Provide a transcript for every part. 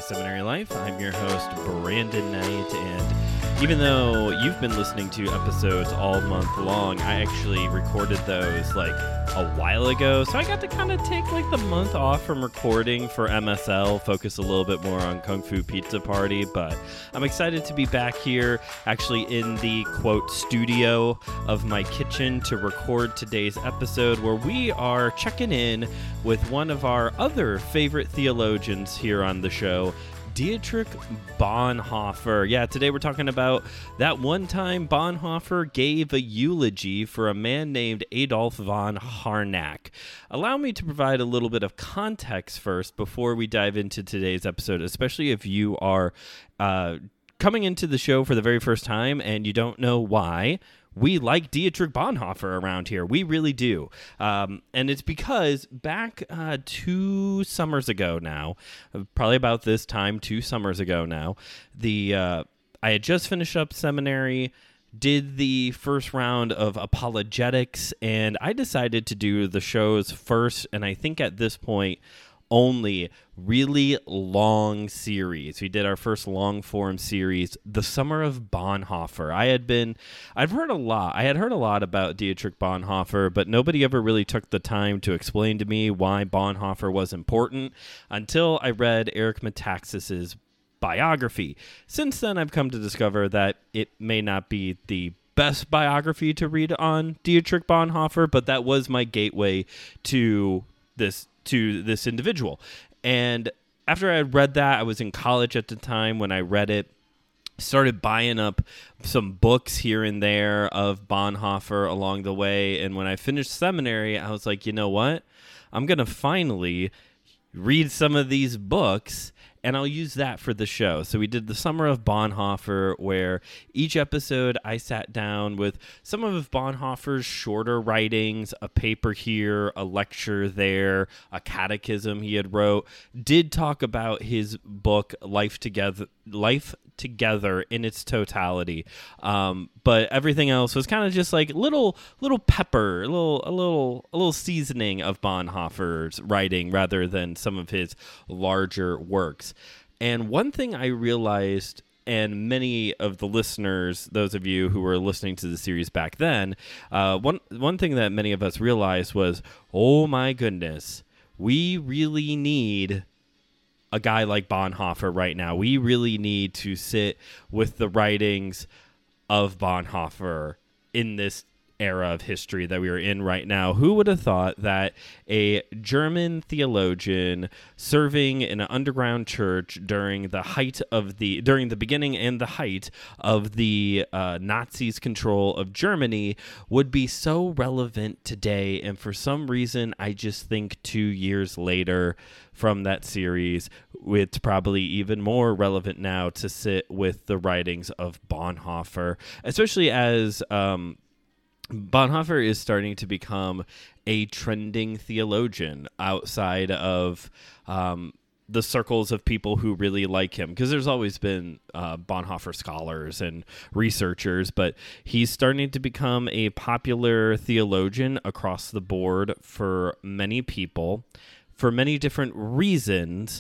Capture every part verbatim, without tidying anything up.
Seminary Life. I'm your host, Brandon Knight, and even though you've been listening to episodes all month long, I actually recorded those like a while ago, so I got to kind of take like the month off from recording for M S L, focus a little bit more on Kung Fu Pizza Party, but I'm excited to be back here, actually in the, quote, studio of my kitchen to record today's episode, where we are checking in with one of our other favorite theologians here on the show, Dietrich Bonhoeffer. Yeah, today we're talking about that one time Bonhoeffer gave a eulogy for a man named Adolf von Harnack. Allow me to provide a little bit of context first before we dive into today's episode, especially if you are uh, coming into the show for the very first time and you don't know why. We like Dietrich Bonhoeffer around here. We really do. Um, and it's because back uh, two summers ago now, probably about this time, two summers ago now, the uh, I had just finished up seminary, did the first round of apologetics, and I decided to do the show's first, and I think at this point, only really long series. We did our first long form series, The Summer of Bonhoeffer. I had been, I've heard a lot. I had heard a lot about Dietrich Bonhoeffer, but nobody ever really took the time to explain to me why Bonhoeffer was important until I read Eric Metaxas's biography. Since then, I've come to discover that it may not be the best biography to read on Dietrich Bonhoeffer, but that was my gateway to this to this individual. And after I had read that, I was in college at the time when I read it, started buying up some books here and there of Bonhoeffer along the way. And when I finished seminary, I was like, you know what? I'm going to finally read some of these books, and I'll use that for the show. So we did the Summer of Bonhoeffer, where each episode I sat down with some of Bonhoeffer's shorter writings, a paper here, a lecture there, a catechism he had wrote, did talk about his book, Life Together, Life Together in its totality. Um, but everything else was kind of just like little little pepper, a little a little a little seasoning of Bonhoeffer's writing rather than some of his larger works. And one thing I realized, and many of the listeners, those of you who were listening to the series back then, uh, one one thing that many of us realized was, oh my goodness, we really need a guy like Bonhoeffer right now. We really need to sit with the writings of Bonhoeffer in this era of history that we are in right now. Who would have thought that a German theologian serving in an underground church during the height of the during the beginning and the height of the uh, Nazis' control of Germany would be so relevant today? And for some reason, I just think two years later from that series, it's probably even more relevant now to sit with the writings of Bonhoeffer, especially as um, Bonhoeffer is starting to become a trending theologian outside of um, the circles of people who really like him, because there's always been uh, Bonhoeffer scholars and researchers, but he's starting to become a popular theologian across the board for many people, for many different reasons,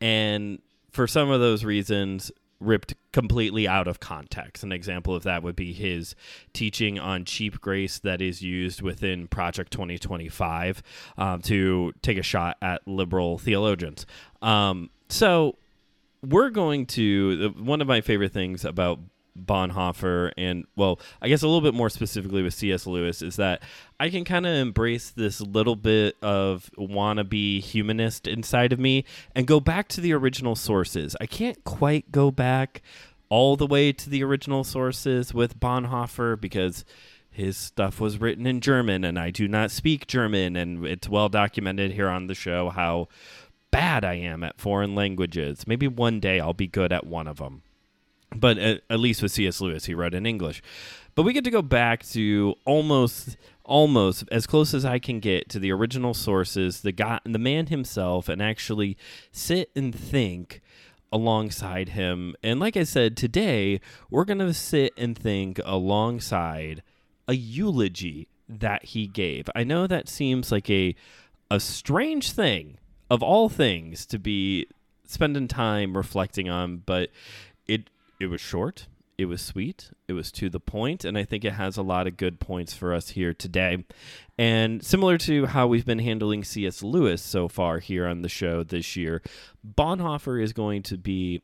and for some of those reasons ripped completely out of context. An example of that would be his teaching on cheap grace that is used within Project twenty twenty-five um, to take a shot at liberal theologians. Um, so we're going to, one of my favorite things about Bonhoeffer, and well, I guess a little bit more specifically with C S Lewis, is that I can kind of embrace this little bit of wannabe humanist inside of me and go back to the original sources. I can't quite go back all the way to the original sources with Bonhoeffer because his stuff was written in German and I do not speak German, and it's well documented here on the show how bad I am at foreign languages. Maybe one day I'll be good at one of them. But at, at least with C S Lewis, he wrote in English. But we get to go back to almost, almost as close as I can get to the original sources, the guy, the man himself, and actually sit and think alongside him. And like I said, today we're going to sit and think alongside a eulogy that he gave. I know that seems like a a strange thing, of all things, to be spending time reflecting on, but it it was short. It was sweet. It was to the point, and I think it has a lot of good points for us here today. And similar to how we've been handling C S. Lewis so far here on the show this year, Bonhoeffer is going to be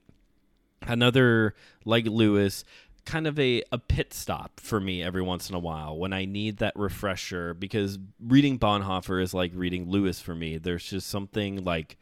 another, like Lewis, kind of a, a pit stop for me every once in a while when I need that refresher, because reading Bonhoeffer is like reading Lewis for me. There's just something like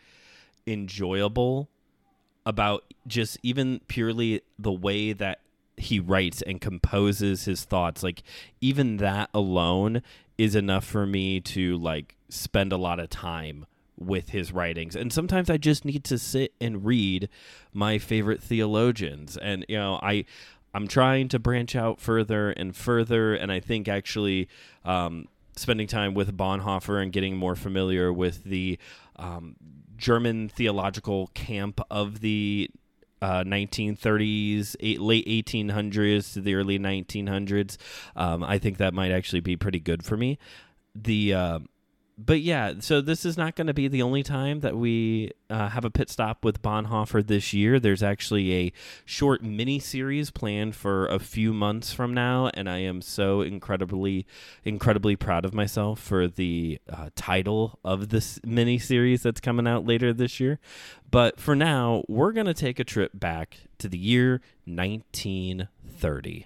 enjoyable about just even purely the way that he writes and composes his thoughts. Like, even that alone is enough for me to like spend a lot of time with his writings. And sometimes I just need to sit and read my favorite theologians. And, you know, I, I'm trying to branch out further and further. And I think actually um, spending time with Bonhoeffer and getting more familiar with the um, German theological camp of the Uh, nineteen thirties, eight, late eighteen hundreds to the early nineteen hundreds. Um, I think that might actually be pretty good for me. The uh, but yeah, so this is not going to be the only time that we uh, have a pit stop with Bonhoeffer this year. There's actually a short mini series planned for a few months from now, and I am so incredibly, incredibly proud of myself for the uh, title of this mini series that's coming out later this year. But for now, we're going to take a trip back to the year nineteen thirty.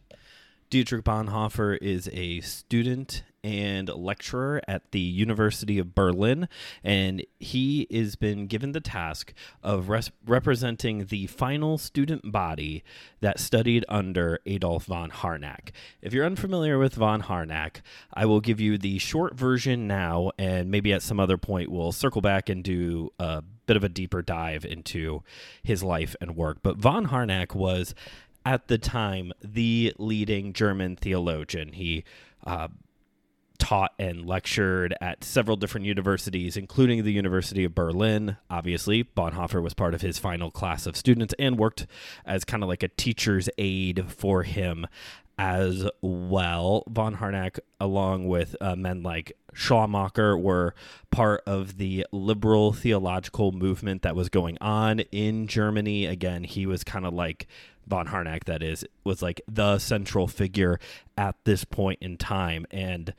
Dietrich Bonhoeffer is a student and lecturer at the University of Berlin, and he has been given the task of res- representing the final student body that studied under Adolf von Harnack. If you're unfamiliar with von Harnack, I will give you the short version now, and maybe at some other point we'll circle back and do a bit of a deeper dive into his life and work. But von Harnack was, at the time, the leading German theologian. He uh, taught and lectured at several different universities, including the University of Berlin. Obviously, Bonhoeffer was part of his final class of students and worked as kind of like a teacher's aide for him as well. Von Harnack, along with uh, men like Schleiermacher, were part of the liberal theological movement that was going on in Germany. Again, he was kind of like Von Harnack, that is, was like the central figure at this point in time. And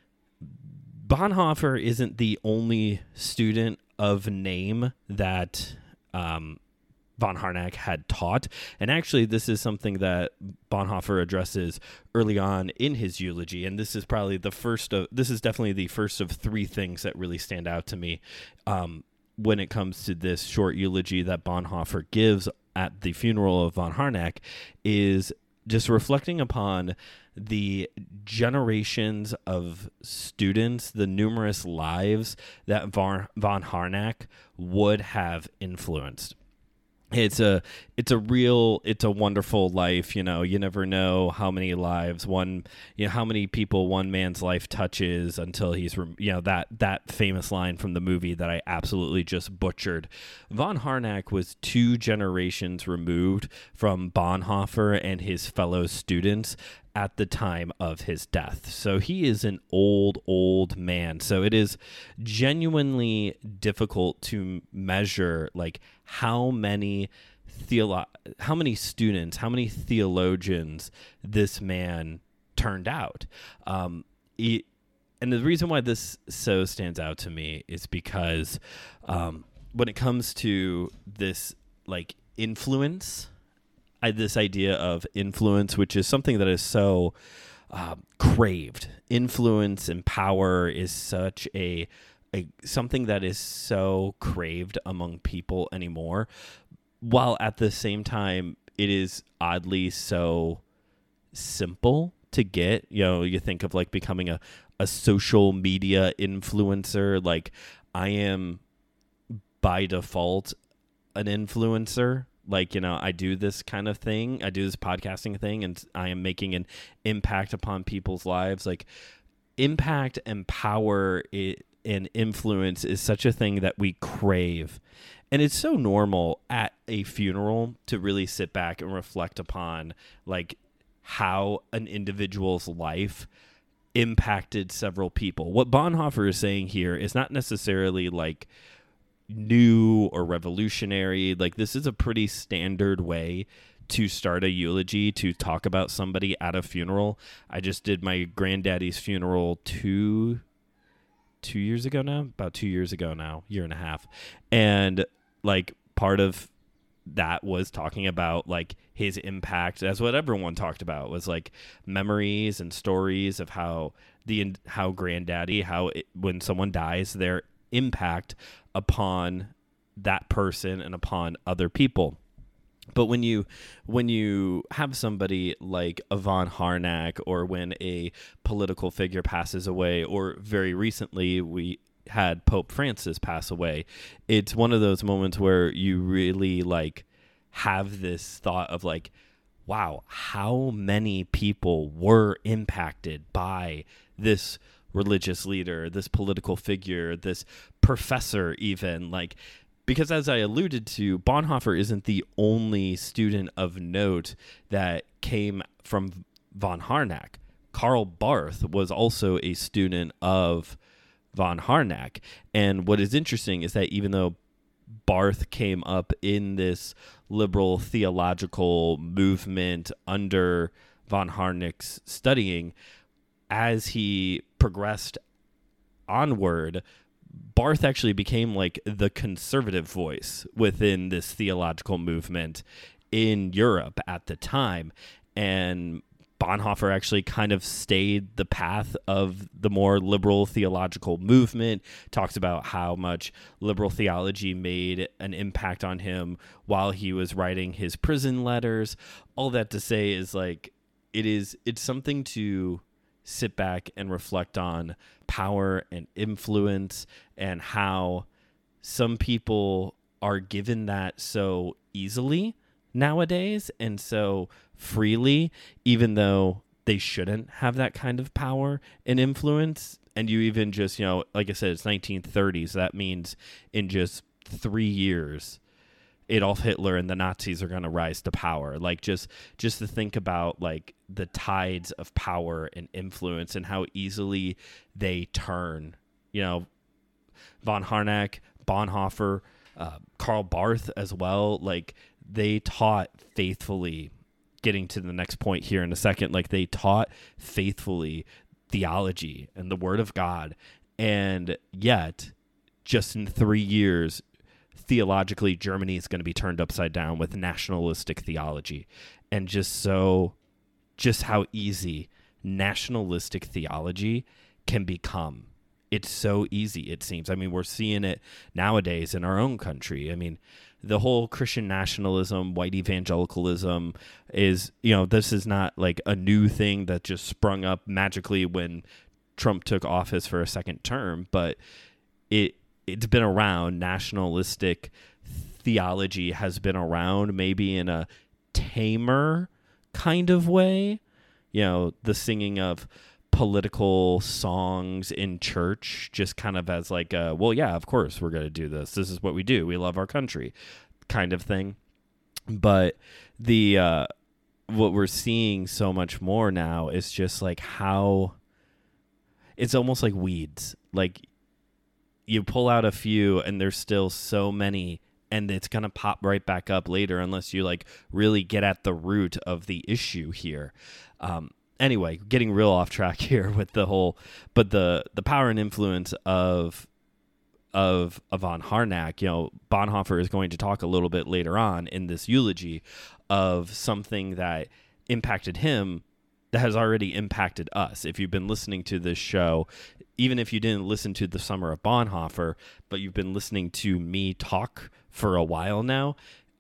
Bonhoeffer isn't the only student of name that um, von Harnack had taught. And actually, this is something that Bonhoeffer addresses early on in his eulogy. And this is probably the first of, this is definitely the first of three things that really stand out to me um, when it comes to this short eulogy that Bonhoeffer gives at the funeral of von Harnack, is just reflecting upon the generations of students, the numerous lives that von Harnack would have influenced. It's a it's a real it's a wonderful life. You know, you never know how many lives one, you know, how many people one man's life touches until he's, you know, that that famous line from the movie that I absolutely just butchered. Von Harnack was two generations removed from Bonhoeffer and his fellow students at the time of his death. So he is an old, old man. So it is genuinely difficult to measure like how many theolo- how many students, how many theologians this man turned out. Um, he, and the reason why this so stands out to me is because um, when it comes to this like influence, I, this idea of influence, which is something that is so uh, craved. Influence and power is such a, a something that is so craved among people anymore, while at the same time it is oddly so simple to get. You know, you think of like becoming a, a social media influencer. Like, I am by default an influencer. Like, you know, I do this kind of thing. I do this podcasting thing, and I am making an impact upon people's lives. Like, impact and power it, and influence is such a thing that we crave. And it's so normal at a funeral to really sit back and reflect upon, like, how an individual's life impacted several people. What Bonhoeffer is saying here is not necessarily, like, new or revolutionary. Like, this is a pretty standard way to start a eulogy, to talk about somebody at a funeral. I just did my granddaddy's funeral two two years ago now, about two years ago now, year and a half. And like part of that was talking about like his impact, as what everyone talked about was like memories and stories of how the how granddaddy, how it, when someone dies, their impact upon that person and upon other people. But when you when you have somebody like Von Harnack, or when a political figure passes away, or very recently we had Pope Francis pass away, it's one of those moments where you really like have this thought of like, wow, how many people were impacted by this religious leader, this political figure, this professor even, like, because as I alluded to, Bonhoeffer isn't the only student of note that came from von Harnack. Karl Barth was also a student of von Harnack. And what is interesting is that even though Barth came up in this liberal theological movement under von Harnack's studying, as he progressed onward, Barth actually became like the conservative voice within this theological movement in Europe at the time. And Bonhoeffer actually kind of stayed the path of the more liberal theological movement, talks about how much liberal theology made an impact on him while he was writing his prison letters. All that to say is like, it is, it's something to sit back and reflect on power and influence, and how some people are given that so easily nowadays and so freely, even though they shouldn't have that kind of power and influence. And you even just, you know, like I said, it's nineteen thirties. So that means in just three years, Adolf Hitler and the Nazis are going to rise to power. Like, just just to think about like the tides of power and influence and how easily they turn. You know, von Harnack, Bonhoeffer, uh, Karl Barth as well. Like, they taught faithfully. Getting to the next point here in a second, like they taught faithfully theology and the Word of God, and yet just in three years. Theologically, Germany is going to be turned upside down with nationalistic theology. And just so, just how easy nationalistic theology can become. It's so easy, it seems. I mean, we're seeing it nowadays in our own country. I mean, the whole Christian nationalism, white evangelicalism is, you know, this is not like a new thing that just sprung up magically when Trump took office for a second term, but it it's been around. Nationalistic theology has been around, maybe in a tamer kind of way. You know, the singing of political songs in church, just kind of as like a, well, yeah, of course we're going to do this. This is what we do. We love our country kind of thing. But the, uh, what we're seeing so much more now is just like how it's almost like weeds. Like, you pull out a few and there's still so many, and it's going to pop right back up later unless you like really get at the root of the issue here. Um, anyway, getting real off track here with the whole, but the, the power and influence of, of, of von Harnack, you know, Bonhoeffer is going to talk a little bit later on in this eulogy of something that impacted him that has already impacted us. If you've been listening to this show, even if you didn't listen to The Summer of Bonhoeffer, but you've been listening to me talk for a while now,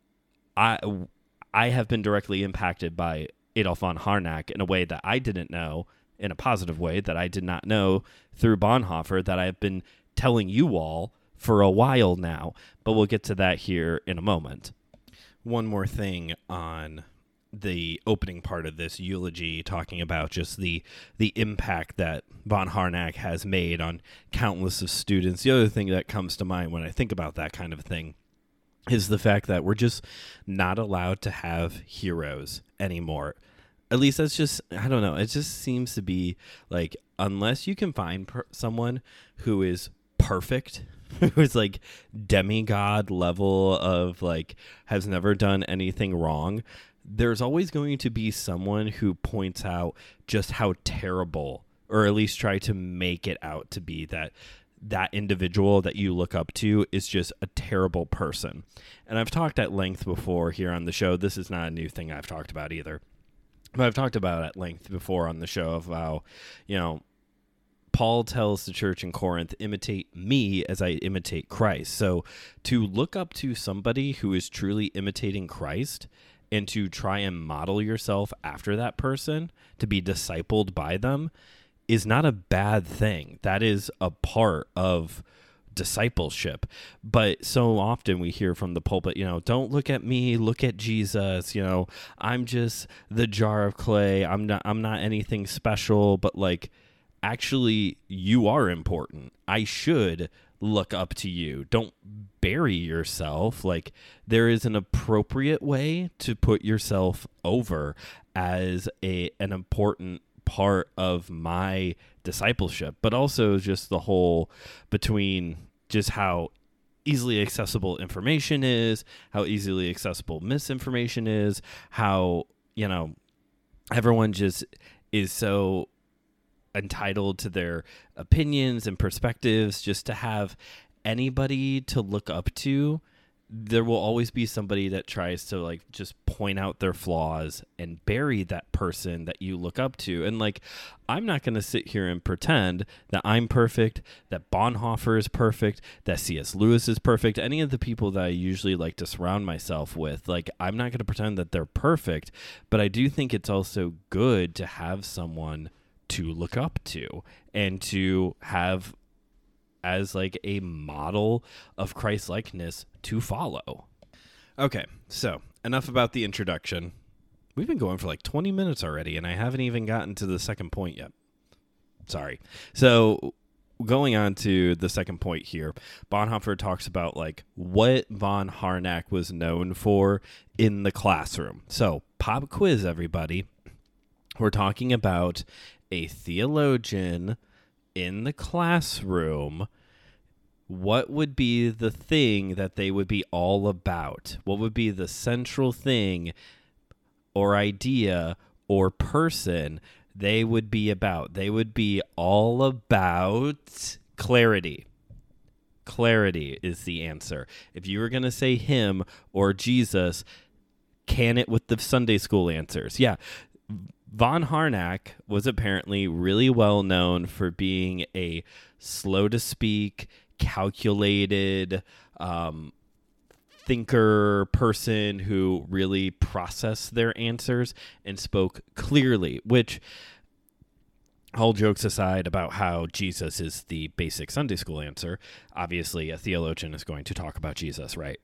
I I have been directly impacted by Adolf von Harnack in a way that I didn't know, in a positive way that I did not know through Bonhoeffer, that I've been telling you all for a while now. But we'll get to that here in a moment. One more thing on the opening part of this eulogy, talking about just the the impact that von Harnack has made on countless of students. The other thing that comes to mind when I think about that kind of thing is the fact that we're just not allowed to have heroes anymore. At least that's just, I don't know, it just seems to be like, unless you can find per- someone who is perfect who's like demigod level of like has never done anything wrong, there's always going to be someone who points out just how terrible, or at least try to make it out to be that that individual that you look up to is just a terrible person. And I've talked at length before here on the show. This is not a new thing I've talked about either. But I've talked about at length before on the show of how, you know, Paul tells the church in Corinth, imitate me as I imitate Christ. So to look up to somebody who is truly imitating Christ and to try and model yourself after that person, to be discipled by them, is not a bad thing. That is a part of discipleship. But so often we hear from the pulpit, you know, don't look at me, look at Jesus. You know, I'm just the jar of clay. I'm not, I'm not anything special, but like, actually, you are important. I should look up to you. Don't bury yourself. Like, there is an appropriate way to put yourself over as a an important part of my discipleship, but also just the whole between just how easily accessible information is, how easily accessible misinformation is, how, you know, everyone just is so entitled to their opinions and perspectives. Just to have anybody to look up to, there will always be somebody that tries to like just point out their flaws and bury that person that you look up to. And like, I'm not going to sit here and pretend that I'm perfect, that Bonhoeffer is perfect, that C S Lewis is perfect, any of the people that I usually like to surround myself with. Like, I'm not going to pretend that they're perfect, but I do think it's also good to have someone to look up to and to have as like a model of Christ-likeness to follow. Okay, so enough about the introduction. We've been going for like twenty minutes already, and I haven't even gotten to the second point yet. Sorry. So going on to the second point here, Bonhoeffer talks about like what von Harnack was known for in the classroom. So pop quiz, everybody. We're talking about a theologian in the classroom. What would be the thing that they would be all about? What would be the central thing or idea or person they would be about? They would be all about clarity. Clarity is the answer. If you were going to say him or Jesus, can it with the Sunday school answers? Yeah. Von Harnack was apparently really well known for being a slow to speak, calculated um, thinker person who really processed their answers and spoke clearly, which, all jokes aside about how Jesus is the basic Sunday school answer, obviously a theologian is going to talk about Jesus, right?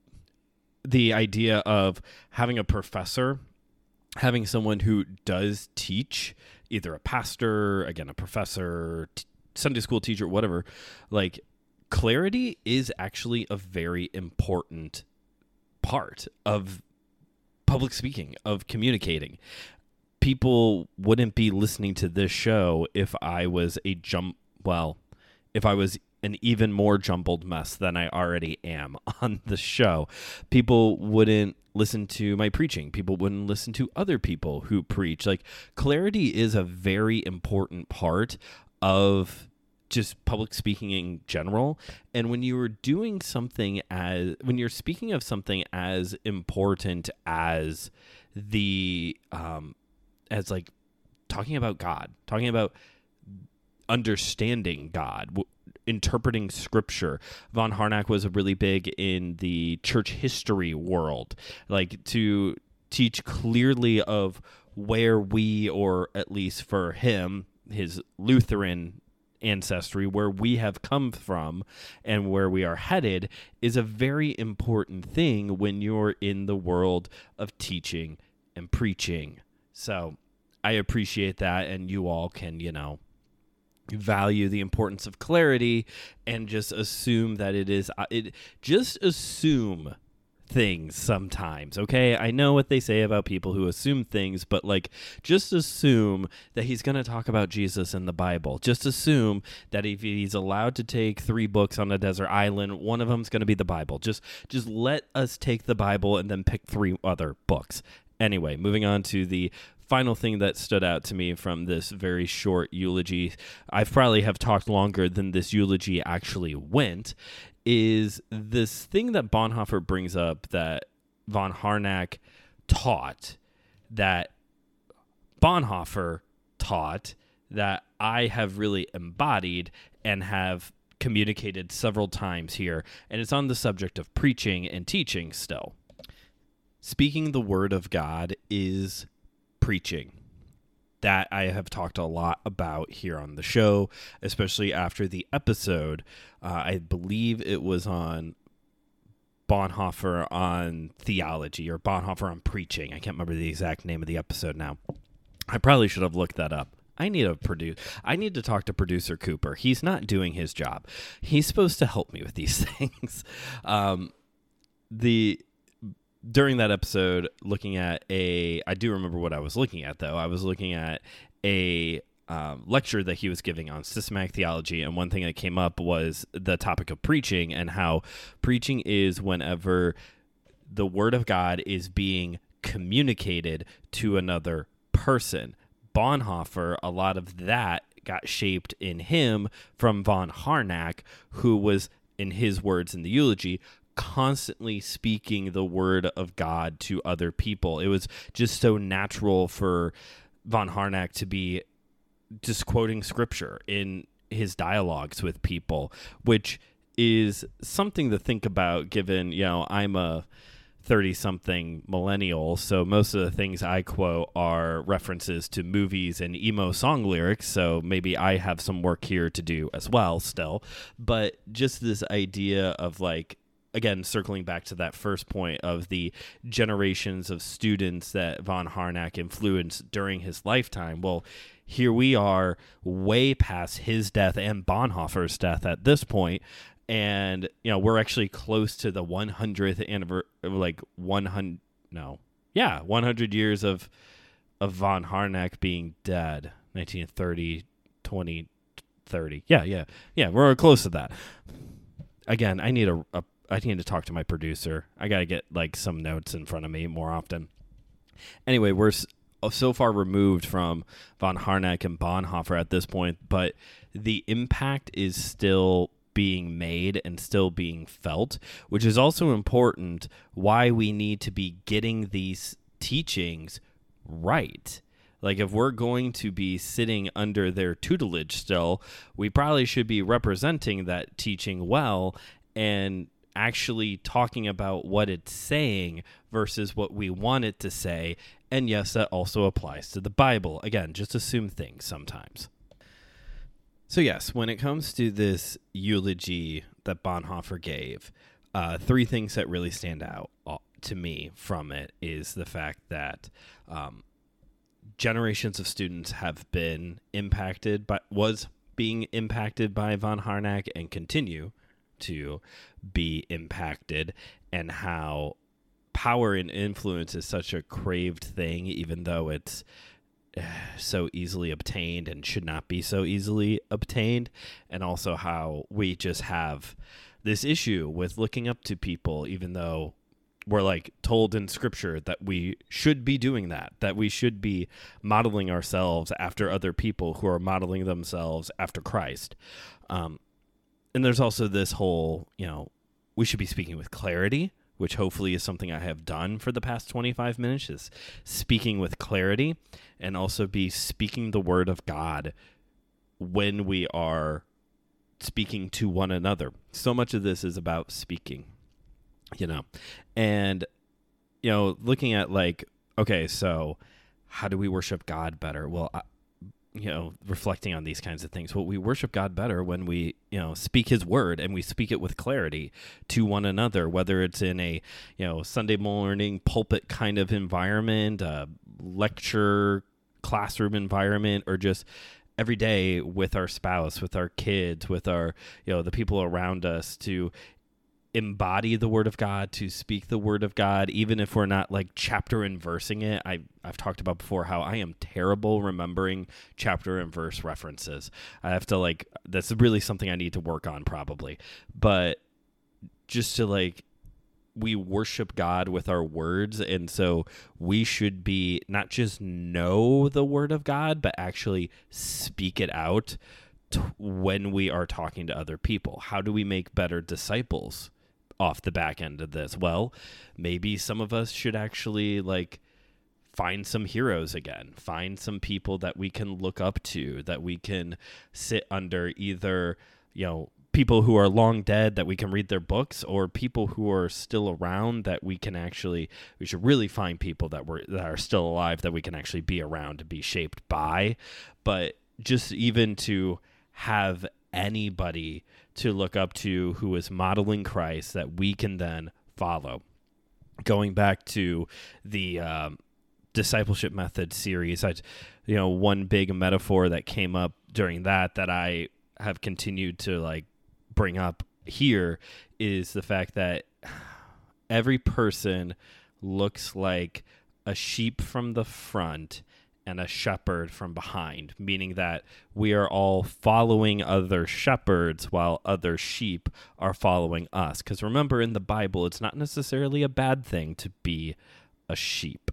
The idea of having a professor, having someone who does teach, either a pastor, again, a professor, t- Sunday school teacher, whatever, like, clarity is actually a very important part of public speaking, of communicating. People wouldn't be listening to this show if I was a jump, well, if I was an even more jumbled mess than I already am on the show. People wouldn't listen to my preaching. People wouldn't listen to other people who preach. Like, clarity is a very important part of just public speaking in general. And when you are doing something as, when you're speaking of something as important as the, um, as like talking about God, talking about understanding God, w- interpreting scripture. Von Harnack was really big in the church history world, like to teach clearly of where we, or at least for him, his Lutheran ancestry, where we have come from and where we are headed, is a very important thing when you're in the world of teaching and preaching. So I appreciate that, and you all can, you know, value the importance of clarity and just assume that it is, it just assume things sometimes, okay? I know what they say about people who assume things, but like, just assume that he's going to talk about Jesus in the Bible. Just assume that if he's allowed to take three books on a desert island, one of them's going to be the Bible. Just just let us take the Bible and then pick three other books. Anyway, moving on to the final thing that stood out to me from this very short eulogy. I probably have talked longer than this eulogy actually went, is this thing that Bonhoeffer brings up that von Harnack taught, that Bonhoeffer taught, that I have really embodied and have communicated several times here, and it's on the subject of preaching and teaching still. Speaking the word of God is preaching. That I have talked a lot about here on the show, especially after the episode. Uh, I believe it was on Bonhoeffer on theology or Bonhoeffer on preaching. I can't remember the exact name of the episode now. I probably should have looked that up. I need a produce. I need to talk to producer Cooper. He's not doing his job. He's supposed to help me with these things. Um, the During that episode, looking at a, I do remember what I was looking at, though. I was looking at a um, lecture that he was giving on systematic theology, and one thing that came up was the topic of preaching and how preaching is whenever the word of God is being communicated to another person. Bonhoeffer, a lot of that got shaped in him from von Harnack, who was, in his words in the eulogy, constantly speaking the word of God to other people. It was just so natural for von Harnack to be just quoting scripture in his dialogues with people, which is something to think about given, you know, I'm a thirty-something millennial, so most of the things I quote are references to movies and emo song lyrics, so maybe I have some work here to do as well still. But just this idea of, like, again, circling back to that first point of the generations of students that von Harnack influenced during his lifetime. Well, here we are way past his death and Bonhoeffer's death at this point, and you know we're actually close to the one hundredth anniversary, like one hundred, no, yeah, one hundred years of of von Harnack being dead, nineteen thirty, twenty thirty. Yeah, yeah, yeah, we're close to that. Again, I need a, a I need to talk to my producer. I got to get like some notes in front of me more often. Anyway, we're so far removed from von Harnack and Bonhoeffer at this point, but the impact is still being made and still being felt, which is also important why we need to be getting these teachings right. Like, if we're going to be sitting under their tutelage still, we probably should be representing that teaching well and actually talking about what it's saying versus what we want it to say. And yes, that also applies to the Bible. Again, just assume things sometimes. So yes, when it comes to this eulogy that Bonhoeffer gave, uh, three things that really stand out to me from it is the fact that um, generations of students have been impacted by, was being impacted by von Harnack and continue to be impacted, and how power and influence is such a craved thing, even though it's uh, so easily obtained and should not be so easily obtained, and also how we just have this issue with looking up to people, even though we're like told in scripture that we should be doing that, that we should be modeling ourselves after other people who are modeling themselves after Christ. Um, And there's also this whole, you know, we should be speaking with clarity, which hopefully is something I have done for the past twenty-five minutes, is speaking with clarity, and also be speaking the word of God when we are speaking to one another. So much of this is about speaking, you know, and, you know, looking at like, okay, so how do we worship God better? Well, I, you know, reflecting on these kinds of things. Well, we worship God better when we, you know, speak his word, and we speak it with clarity to one another, whether it's in a, you know, Sunday morning pulpit kind of environment, a lecture classroom environment, or just every day with our spouse, with our kids, with our, you know, the people around us, to embody the word of God, to speak the word of God, even if we're not like chapter and versing it. I, I've talked about before how I am terrible remembering chapter and verse references. I have to like, that's really something I need to work on probably. But just to like, we worship God with our words. And so we should be not just know the word of God, but actually speak it out t- when we are talking to other people. How do we make better disciples off the back end of this? Well, maybe some of us should actually like find some heroes again, find some people that we can look up to, that we can sit under, either, you know, people who are long dead that we can read their books, or people who are still around that we can actually, we should really find people that were, that are still alive that we can actually be around to be shaped by. But just even to have anybody to look up to who is modeling Christ that we can then follow. Going back to the um, discipleship method series, I, you know, one big metaphor that came up during that that I have continued to like bring up here is the fact that every person looks like a sheep from the front and a shepherd from behind, meaning that we are all following other shepherds while other sheep are following us. Because remember, in the Bible, it's not necessarily a bad thing to be a sheep.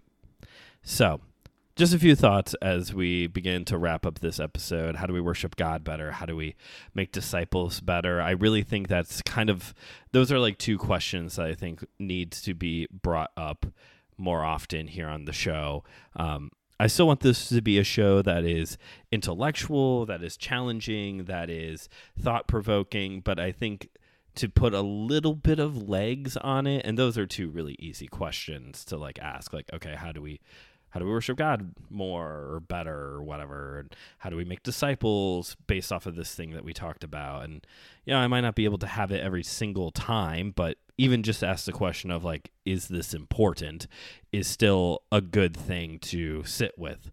So, just a few thoughts as we begin to wrap up this episode. How do we worship God better? How do we make disciples better? I really think that's kind of, those are like two questions that I think needs to be brought up more often here on the show. Um, I still want this to be a show that is intellectual, that is challenging, that is thought-provoking, but I think to put a little bit of legs on it, and those are two really easy questions to like ask, like, okay, how do we how do we worship God more or better or whatever? And how do we make disciples based off of this thing that we talked about? And, you know, I might not be able to have it every single time, but even just ask the question of like, is this important, is still a good thing to sit with.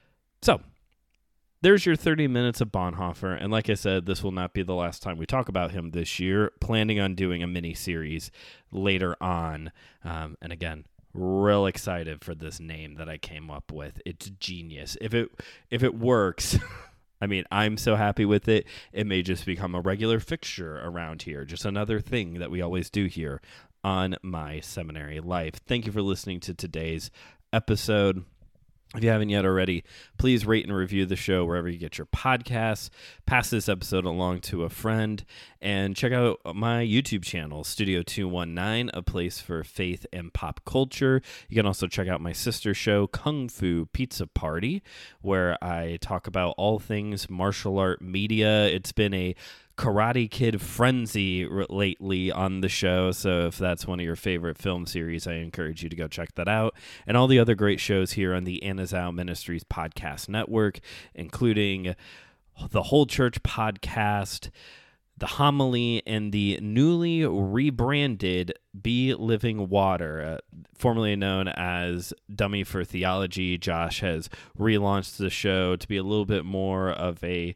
So there's your thirty minutes of Bonhoeffer. And like I said, this will not be the last time we talk about him this year. Planning on doing a mini series later on. Um, and again, real excited for this name that I came up with. It's genius. If it if it works, I mean, I'm so happy with it. It may just become a regular fixture around here. Just another thing that we always do here on My Seminary Life. Thank you for listening to today's episode. If you haven't yet already, please rate and review the show wherever you get your podcasts. Pass this episode along to a friend, and check out my YouTube channel, Studio two one nine, a place for faith and pop culture. You can also check out my sister show, Kung Fu Pizza Party, where I talk about all things martial art media. It's been a Karate Kid frenzy lately on the show, so if that's one of your favorite film series, I encourage you to go check that out, and all the other great shows here on the Anazao Ministries podcast network, including the Whole Church podcast, the Homily, and the newly rebranded Be Living Water, uh, formerly known as Dummy for Theology. Josh has relaunched the show to be a little bit more of a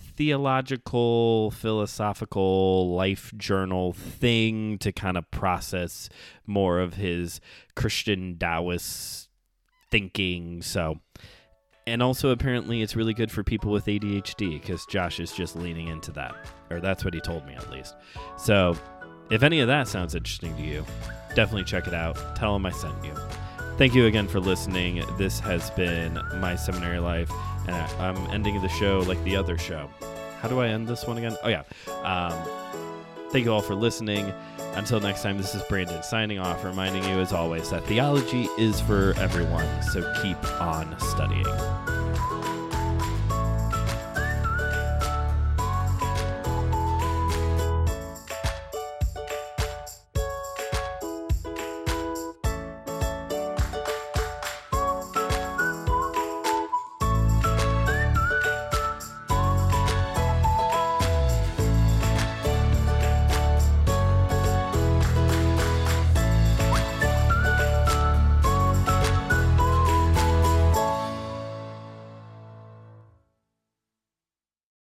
theological, philosophical, life journal thing to kind of process more of his Christian Taoist thinking. So, and also apparently it's really good for people with A D H D because Josh is just leaning into that, or that's what he told me at least. So if any of that sounds interesting to you, definitely check it out. Tell him I sent you. Thank you again for listening. This has been My Seminary Life, and I, I'm ending the show like the other show. How do I end this one again? Oh, yeah. Um, thank you all for listening. Until next time, this is Brandon signing off, reminding you, as always, that theology is for everyone, so keep on studying.